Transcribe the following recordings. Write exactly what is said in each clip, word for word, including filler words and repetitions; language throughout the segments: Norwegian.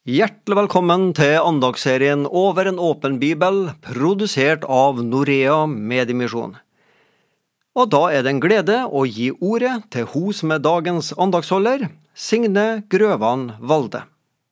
Hjertelig velkommen til andagsserien Over en åpen bibel, produsert av Norea Mediemisjon. Og da er det en glede å gi ordet til hun som er dagens andagsholder, Signe Grøvan Valde.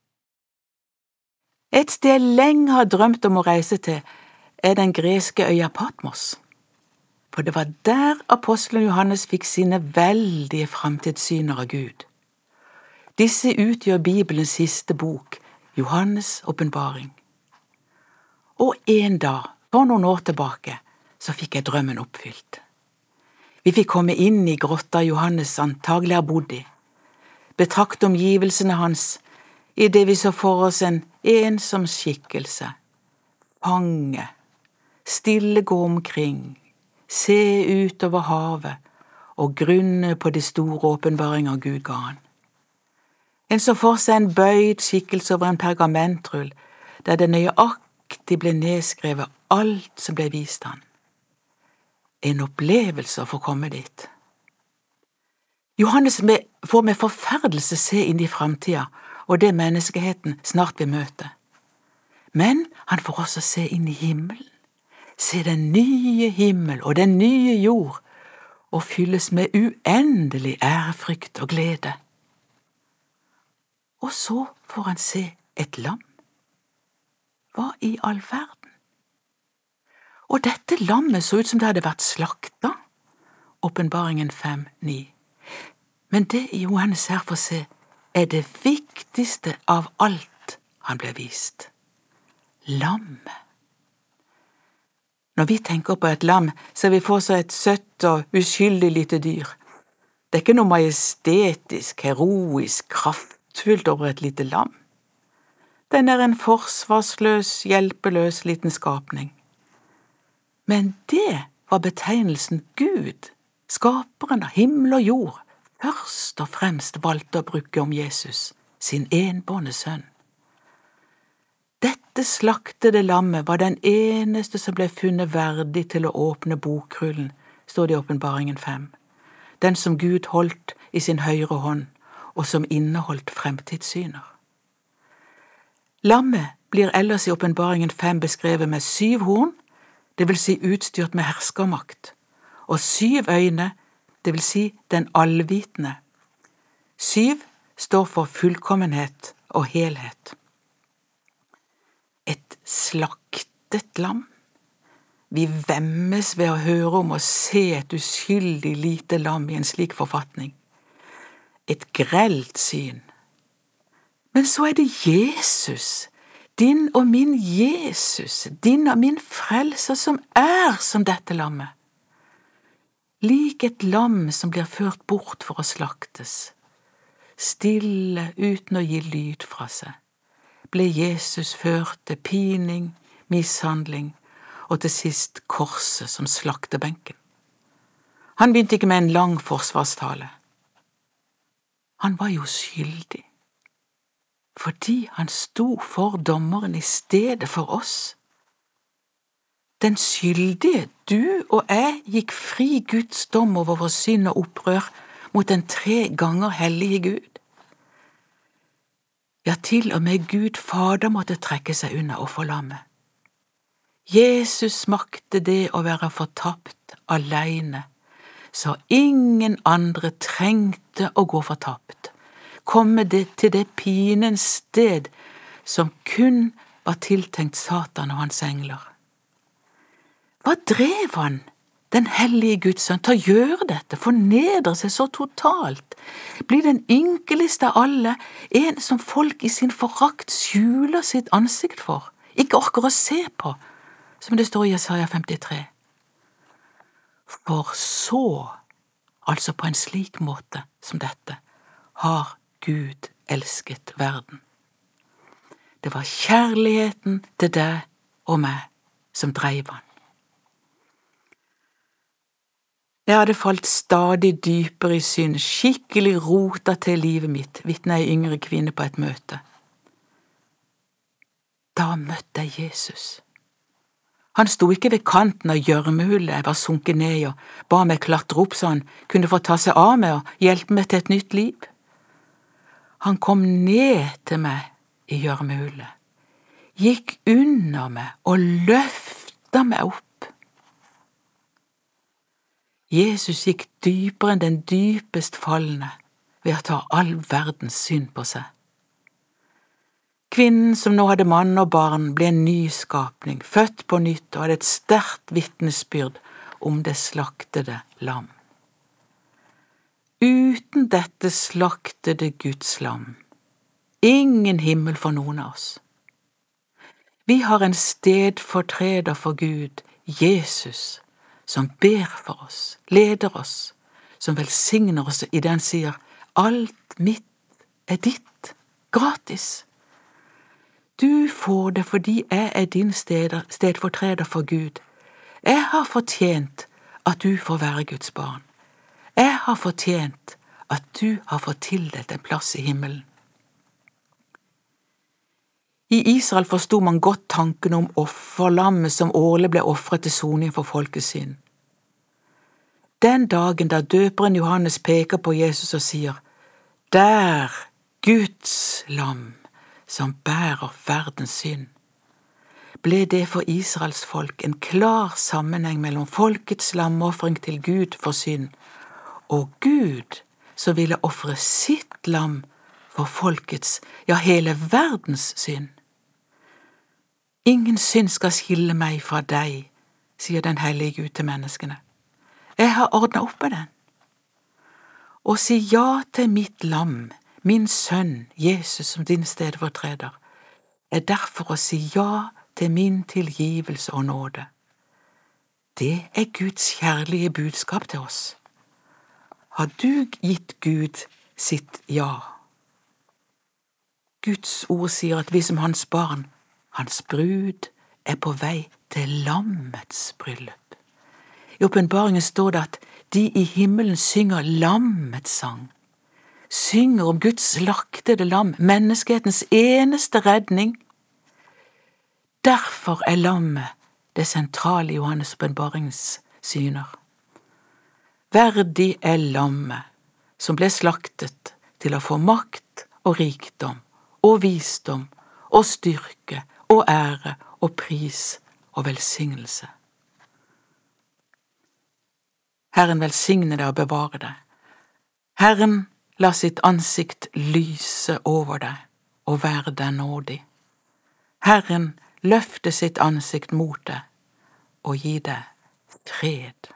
Et sted jeg lenge har drømt om å reise til, er den greske øya Patmos. For det var der apostelen Johannes fikk sine veldige framtidssyner av Gud. Disse utgjør Bibelens siste bok, Johannes' åpenbaring. Og en dag, for noen år tilbake, så fikk jeg drømmen oppfylt. Vi fikk komme inn i grotta Johannes antagelig har bodd i, betrakte omgivelsene hans, i det vi så for oss en ensom skikkelse, fange, stille gå omkring, se utover havet og grunne på de store åpenbaringer Gud ga han. En så for seg en bøyd skikkelse over en pergamentrull, der det nøyaktig ble nedskrevet alt som ble vist han. En opplevelse å få komme dit. Johannes får med forferdelse se inn i fremtiden, og det menneskeheten snart vil møte. Men han får også se inn i himmelen, se den nye himmel og den nye jord, og fylles med uendelig ærefrykt og glede. Og så får han se et lam. Hva i all verden? Og dette lammet så ut som det hadde vært slakta, åpenbaringen fem ni. Men det Johannes her får se, er det viktigste av alt han ble vist. Lammet. Når vi tenker på et lam, ser vi for seg et søtt og uskyldig lite dyr. Det er ikke noe majestetisk, heroisk, kraft, fullt over et lite lam. Den er en forsvarsløs, hjelpeløs liten skapning. Men det var betegnelsen Gud, skaperen av himmel og jord, først og fremst valgte å bruke om Jesus, sin enbårne sønn. Dette slaktede lammet var den eneste som ble funnet verdig til å åpne bokrullen, står det i åpenbaringen fem. Den som Gud holdt i sin høyre hånd, og som inneholdt fremtidssyner. Lammet blir ellers i åpenbaringen fem beskrevet med syv horn, det vil si utstyrt med herskermakt, og syv øyne, det vil si den allvitende. Syv står for fullkommenhet og helhet. Et slaktet lam. Vi vemmes ved å høre om og se et uskyldig lite lam i en slik forfatning. Et grelt syn. Men så er det Jesus, din og min Jesus, din og min frelser som er som dette lammet. Lik et lam som blir ført bort for å slaktes, stille uten å gi lyd fra seg, ble Jesus ført til pining, mishandling og til sist korset som slaktebenken. Han begynte ikke med en lang forsvarstale. Han var jo skyldig, fordi han sto for dommeren i stedet for oss. Den skyldige, du og jeg, gikk fri Guds dom over vår synd og opprør mot den tre ganger hellige Gud. Ja, til og med Gud Fader måtte trekke seg unna offerlammet. Jesus smakte det å være fortapt alene, så ingen andre trengte å gå fortapt, komme det til det pinens sted som kun var tiltenkt Satan og hans engler. Hva drev han, den hellige Guds sønn, til å gjøre dette, fornedre seg så totalt, bli den ynkeligste av alle, en som folk i sin forakt skjuler sitt ansikt for, ikke orker å se på, som det står i Jesaja femtitre. For så, altså på en slik måte som dette, har Gud elsket verden. Det var kjærligheten til deg og meg som dreiv han. Jeg hadde falt stadig dypere i synd, skikkelig rota til livet mitt, vitner ei yngre kvinne på et møte. Da møtte jeg Jesus. Han sto ikke ved kanten av gjørmehullet jeg var sunket ned i og ba meg klatre opp så han kunne få ta seg av meg og hjelpe meg til et nytt liv. Han kom ned til meg i gjørmehullet, gikk under meg og løfta meg opp. Jesus gikk dypere enn den dypest fallende ved å ta all verdens synd på seg. Kvinnen som nå hadde mann og barn, ble en nyskapning, født på nytt og hadde et sterkt vitnesbyrd om det slaktede lam. Uten dette slaktede Guds lam, ingen himmel for noen av oss. Vi har en stedfortreder for Gud, Jesus, som ber for oss, leder oss, som velsigner oss i det han sier, alt mitt er ditt, gratis. Du får det fordi jeg er din stedfortreder for Gud. Jeg har fortjent at du får være Guds barn. Jeg har fortjent at du har fått tildelt en plass i himmelen. I Israel forstod man godt tanken om offerlammet som årlig ble offret til soning for folkets synd. Den dagen da døperen Johannes peker på Jesus og sier, «Der, Guds lam, som bærer verdens synd», ble det for Israels folk en klar sammenheng mellom folkets lamoffring til Gud for synd, og Gud som ville offre sitt lam for folkets, ja hele verdens synd. Ingen synd skal skille meg fra deg, sier den hellige Gud til menneskene. Jeg har ordnet opp med den. Å si ja til mitt lam, min sønn, Jesus som din stedfortreder, er derfor å si ja til min tilgivelse og nåde. Det er Guds kjærlige budskap til oss. Har du gitt Gud sitt ja? Guds ord sier at vi som hans barn, hans brud, er på vei til lammets bryllup. I åpenbaringen står det at de i himmelen synger lammets sang, synger om Guds slaktede lam, menneskehetens eneste redning. Derfor er lammet det sentrale i Johannes åpenbaringens syner. Verdig er lammet som ble slaktet til å få makt og rikdom og visdom og styrke og ære og pris og velsignelse. Herren velsigne deg og bevare deg. Herren la sitt ansikt lyse over deg og være deg nådig. Herren løfte sitt ansikt mot deg og gi deg fred.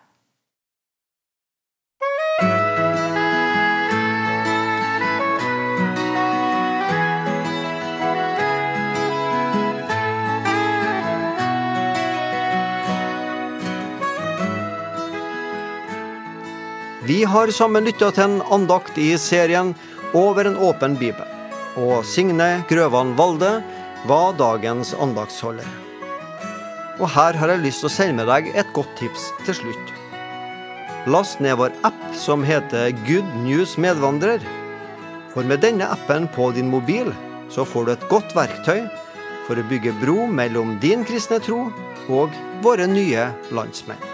Vi har sammen lyttet til en andakt i serien Over en åpen bibel, og Signe Grøvan Valde var dagens andaktsholder. Og her har jeg lyst til å sende med deg et godt tips til slutt. Last ned vår app som heter Good News Medvandrer, for med denne appen på din mobil så får du et godt verktøy for å bygge bro mellom din kristne tro og våre nye landsmenn.